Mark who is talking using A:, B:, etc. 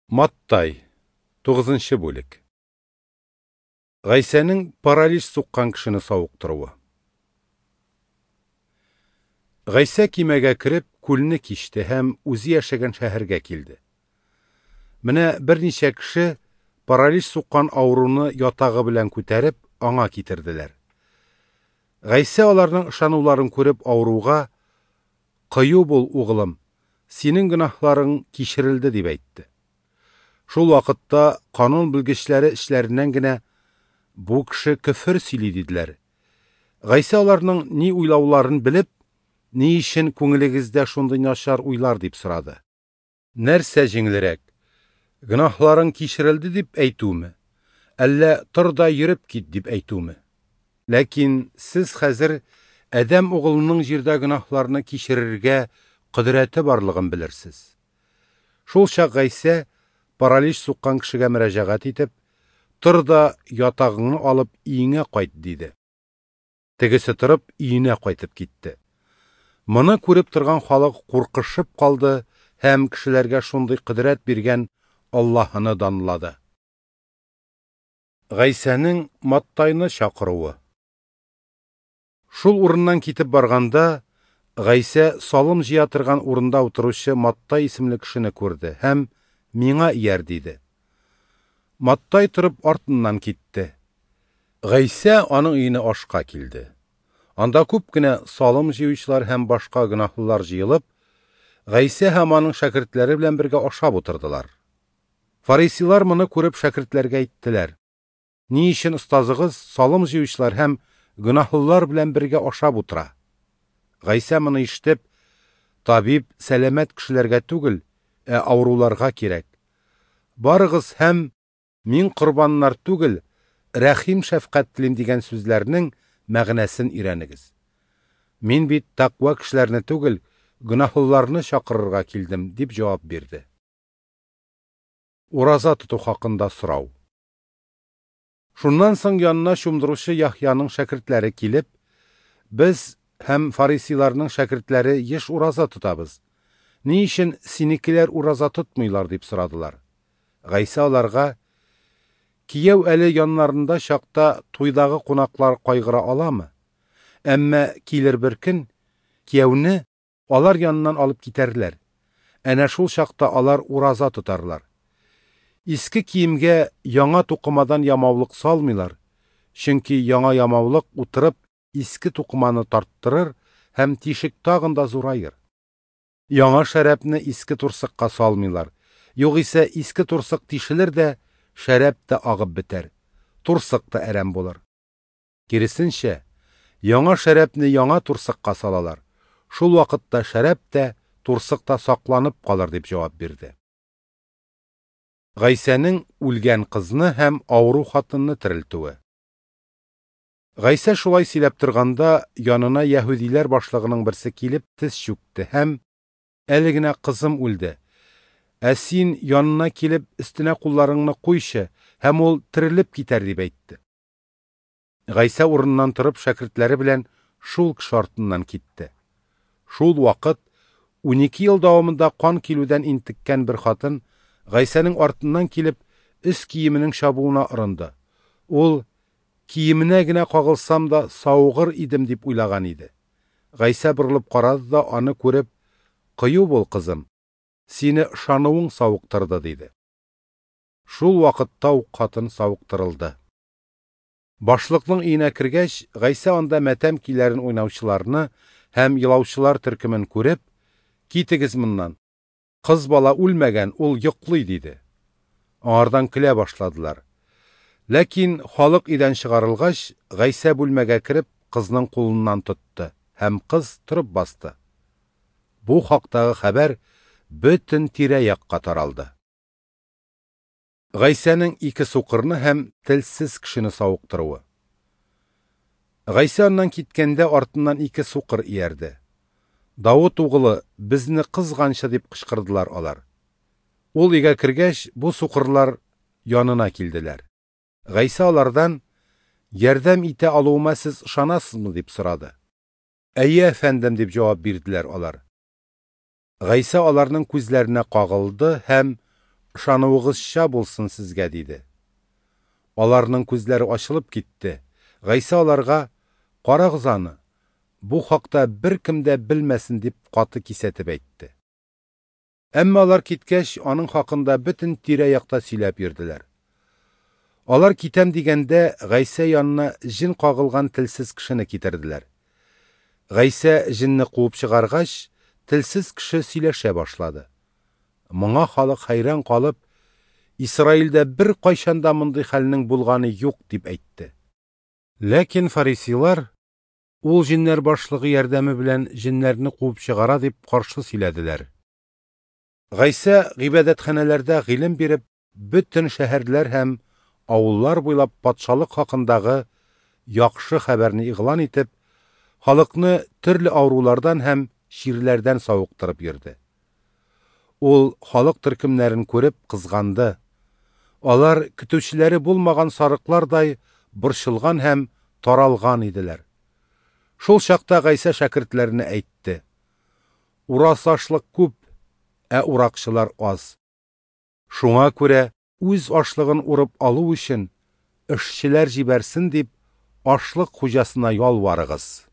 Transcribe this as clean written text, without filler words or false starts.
A: Маттай, 9-нчы бүлек. Гайсәнең паралич суққан кешене сауықтыруы. Гайсә кимәгә кереп, күлне кичте һәм үзе яшәгән шәһәргә килде. Менә берничә кеше паралич суққан авыруны ятагы белән күтәреп, аңа китерделәр. Гайсә аларның ышануларын күреп авыруга: "Кыю бул, угылым, синең гөнаһларың кичерелде", дип әйтте. Шул вакытта канун белгечләре эшләреннән генә: "Бу кеше көфер сөйли", диделәр. Гайсә аларның ни уйлауларын белеп, ни өчен күңелегездә шундый начар уйлар дип сорады. Нәрсә җиңелрәк? Гөнаһларың кичерелде дип әйтүме? Әллә тор да йөреп кит дип әйтүме? Ләкин сез хәзер Адәм угылының җирдә гөнаһларны кичерергә кодрәте барлыгын белерсез. Шул чак Гайсә паралич суққан кешегә мөрәҗәгать итеп: "Тор да ятагыңны алып өеңә кайт", диде. Тегесе торып өенә кайтып китте. Моны күреп торган халык куркышып калды һәм кешеләргә шундый кодрәт биргән Аллаһыны данлады. Гайсәнең Маттайны чакыруы. Шул урыннан китеп барганда, Гайсә салым җыя торган урында утыручы Маттай исемле кешене күрде һәм: "Миңа ияр", диде. Маттай торып артыннан китте. Гайсә аның өенә ашка килде. Анда күп кенә салым җыючылар һәм башка гөнаһлылар җыелып, Гайсә һәм аның шәкертләре белән бергә ашап утырдылар. Фарисилар моны күреп шәкертләргә әйттеләр: "Ни өчен остазыгыз салым җыючылар һәм гөнаһлылар белән бергә ашап утыра?" Гайсә моны ишетеп: "Табиб сәламәт кешеләргә түгел, авыруларга кирәк. Барыгыз һәм мин корбаннар түгел, рәхим шәфкать телим" дигән сүзләрнең мәгънәсен өйрәнегез. "Мин бит тақва кешеләрне түгел, гөнаһлыларны чакырырга килдем", дип җавап бирде. Ураза тоту хакында сорау. Шуннан соң янына чумдыручы Яхьяның шәкертләре килеп: "Без һәм фарисиларның шәкертләре еш ураза тотабыз. Ни өчен синекеләр ураза тотмыйлар?" дип сорадылар. Гайсә аларга: "Кияү әле яннарында чакта туйдагы кунаклар кайгыра аламы? Әмма килер бер көн, кияүне алар яныннан алып китәрләр. Әнә шул чакта алар ураза тотарлар. Иске киемгә яңа тукымадан ямаулык салмыйлар, чөнки яңа ямаулык утырып иске тукыманы тарттырыр һәм тишек тагын да зурайыр. Яңа шәрәпне иске турсыкка салмыйлар, югыйсә иске турсык тишелер дә, шәрәп тә агып бетәр, турсык та әрәм булыр. Киресенчә, яңа шәрәпне яңа турсыкка салалар, шул вакытта шәрәп тә, турсык та сакланып калыр", дип җавап бирде. Гайсәнең үлгән кызны һәм авыру хатынны терелтүе. Гайсә шулай сөйләп торганда, янына яһүдиләр башлыгының берсе килеп тез чүкте һәм: "Әле генә кызым үлде. Син янына килеп өстенә кулларыңны куйчы, һәм ул терелеп китәр", дип әйтте. Гайсә урыннан торып шәкертләре белән шул кеше артыннан китте. Шул вакыт 12 ел дәвамында кан килүдән интеккән бер хатын Гайсәнең артыннан килеп өс киеменең чабуына ырынды. Ул: "Киеменә генә кагылсам да саугыр идем", дип уйлаган иде. Гайсә борылып карады да аны күреп: "Кыю бул, кызым, сине ышануың савыктырды", диде. Шул вакытта ук хатын савыктырылды. Башлыкның өенә кергәч, Гайсә анда матәм киләрен уйнаучыларны һәм елаучылар төркемен күреп: "Китегез моннан. Кыз бала үлмәгән, ул йоклый", диде. Аңардан көлә башладылар. Ләкин халык идән чыгарылгач, Гайсә бүлмәгә кереп, кызның кулыннан тотты һәм кыз торып басты. Бу хактагы хәбәр бөтен тирә-якка таралды. Гайсәнең ике сукырны һәм телсез кешене савыктыруы. Гайсә аннан киткәндә артыннан ике сукыр иярде. "Давыт угылы, безне кызганчы", дип кычкырдылар алар. Ул өйгә кергәч, бу сукырлар янына килделәр. Гайсә алардан: "Ярдәм итә алуыма сез ышанасызмы?" дип сорады. "Әйе, әфәндем", дип җавап бирделәр алар. Гайсә аларның күзләренә кагылды һәм ышануыгызча булсын сезгә, диде. Аларның күзләре ачылып китте. Гайса аларга, карагыз аны, бу хакта бер кем дә белмәсен дип каты кисәтеп әйтте. Әмма алар киткәч, аның хакында бөтен тирә-якта сөйләп йөрделәр. Алар китәм дигәндә, Гайса янына җен кагылган телсез кешене китерделәр. Гайса җенне куып чыгаргач, телсез кеше сөйләшә башлады. Моңа халык хайран калып, Исраилдә бер кайчанда мондый хәлнең булганы юк дип әйтте. Ләкин фарисейлар ул җиннәр башлыгы ярдәме белән җиннәрне куып чыгара дип каршы сөйләделәр. Гайса гыйбадәтханәләрдә гыйлем биреп, бөтен шәһәрләр һәм авыллар буйлап патшалык хакындагы яхшы хәбәрне игълан итеп, халыкны төрле авырулардан һәм чирләрдән савыктырып йөрде. Ул халык төркемнәрен күреп кызганды. Алар көтүчеләре булмаган сарыклардай борчылган һәм таралган иделәр. Шул чакта Гайса шәкертләренә әйтте: "Урасы ашлык күп, ә уракчылар аз. Шуңа күрә үз ашлыгын урып алу өчен эшчеләр җибәрсен дип, ашлык хуҗасына ялварыгыз."